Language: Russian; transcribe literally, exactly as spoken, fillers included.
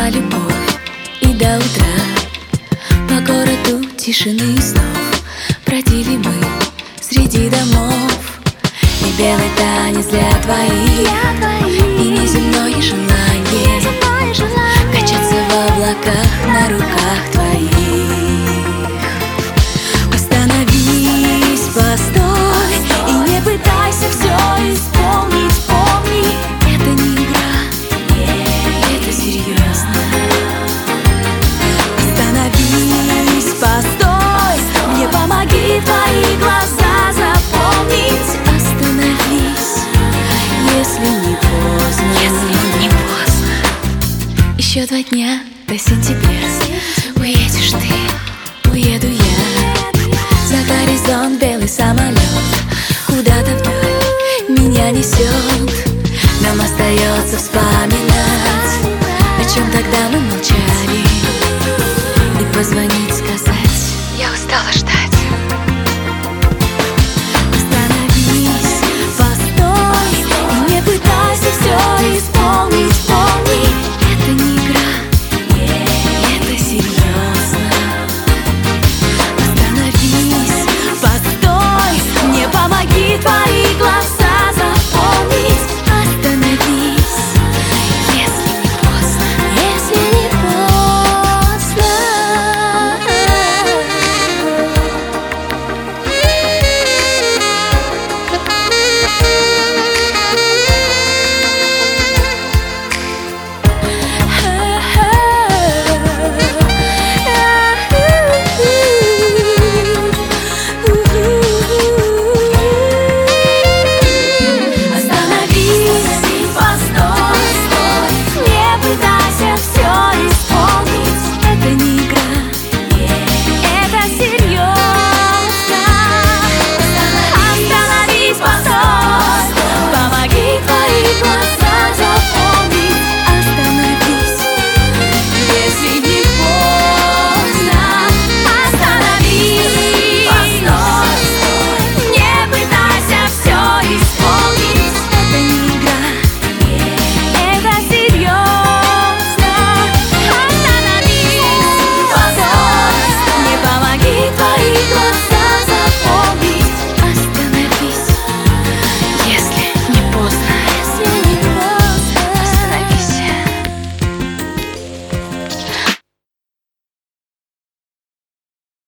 была любовь, и до утра по городу тишины и снов бродили мы среди домов. И белый танец для твоих, и неземное желание качаться в облаках на руках твоих. Остановись, постой, и не пытайся все исполнить. Помни, это не игра, это серьезно. Остановись, постой, мне помоги твои глаза запомнить. Остановись, если не поздно, если не поздно. Еще два дня до сентября, уедешь ты, уеду я. За горизонт белый самолет куда-то вдаль меня несет. Нам остается вспоминать, о чем тогда мы молчали, и позвонить, сказать: я устала ждать.